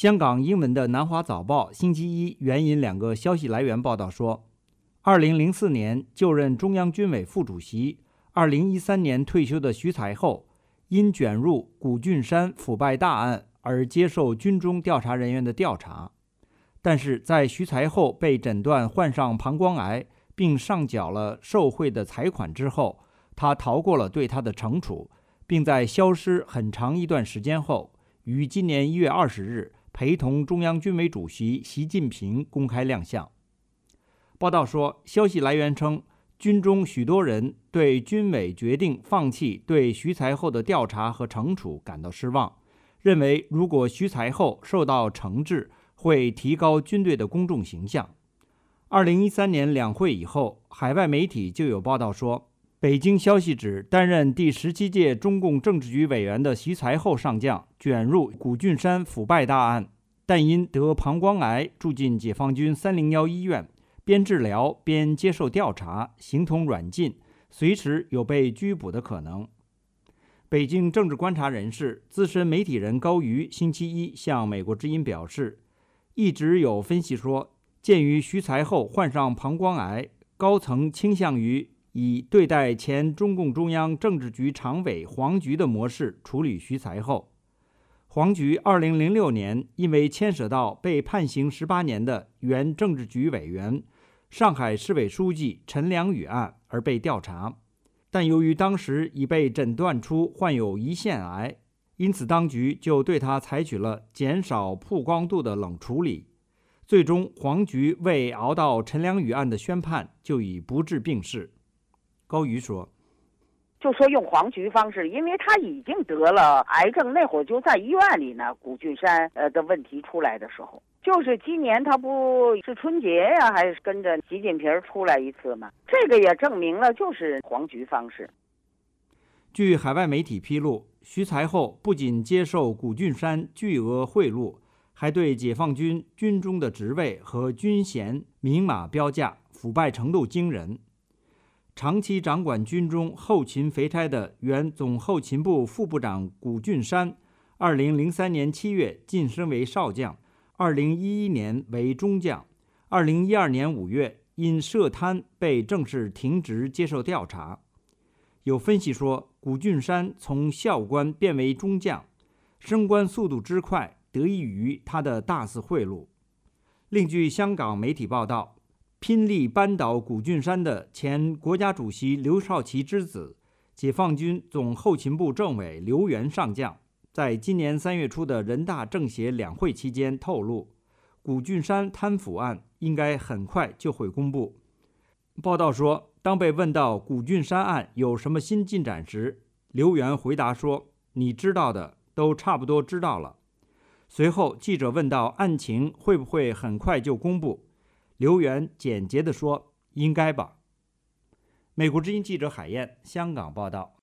香港英文的南华早报星期一援引2个消息来源报道说，2004年就任中央军委副主席，2013年退休的徐才厚，因卷入古俊山腐败大案而接受军中调查人员的调查。但是在徐才厚被诊断患上膀胱癌，并上缴了受贿的财款之后，他逃过了对他的惩处，并在消失很长一段时间后，于今年1月20日陪同中央军委主席习近平公开亮相。报道说，消息来源称，军中许多人对军委决定放弃对徐才厚的调查和惩处感到失望，认为如果徐才厚受到惩治，会提高军队的公众形象。2013年两会以后，海外媒体就有报道说，北京消息指担任第17届中共政治局委员的徐才厚上将卷入古俊山腐败大案，但因得膀胱癌住进解放军301医院，边治疗边接受调查，形同软禁，随时有被拘捕的可能。北京政治观察人士、资深媒体人高瑜星期一向美国之音表示，一直有分析说，鉴于徐才厚患上膀胱癌，高层倾向于以对待前中共中央政治局常委黄菊的模式处理徐才厚。黄菊2006年因为牵涉到被判刑18年的原政治局委员、上海市委书记陈良宇案而被调查，但由于当时已被诊断出患有胰腺癌，因此当局就对他采取了减少曝光度的冷处理。最终黄菊未熬到陈良宇案的宣判，就已不治病逝。高瑜说， 就说用黄菊方式，因为他已经得了癌症，那会儿就在医院里呢。古俊山的问题出来的时候，就是今年他不是春节呀，还是跟着习近平出来一次嘛？这个也证明了就是黄菊方式。 据海外媒体披露，徐才厚不仅接受古俊山巨额贿赂，还对解放军军中的职位和军衔明码标价，腐败程度惊人。长期掌管军中后勤肥差的原总后勤部副部长古俊山，2003年7月晋升为少将，2011年为中将，2012年5月因涉贪被正式停职接受调查。有分析说，古俊山从校官变为中将，升官速度之快得益于他的大肆贿赂。另据香港媒体报道，拼力扳倒古俊山的前国家主席刘少奇之子、解放军总后勤部政委刘源上将，在今年3月初的人大政协两会期间透露，古俊山贪腐案应该很快就会公布。报道说，当被问到古俊山案有什么新进展时，刘源回答说，你知道的都差不多知道了。随后记者问到案情会不会很快就公布，刘源简洁地说，应该吧。美国之音记者海燕，香港报道。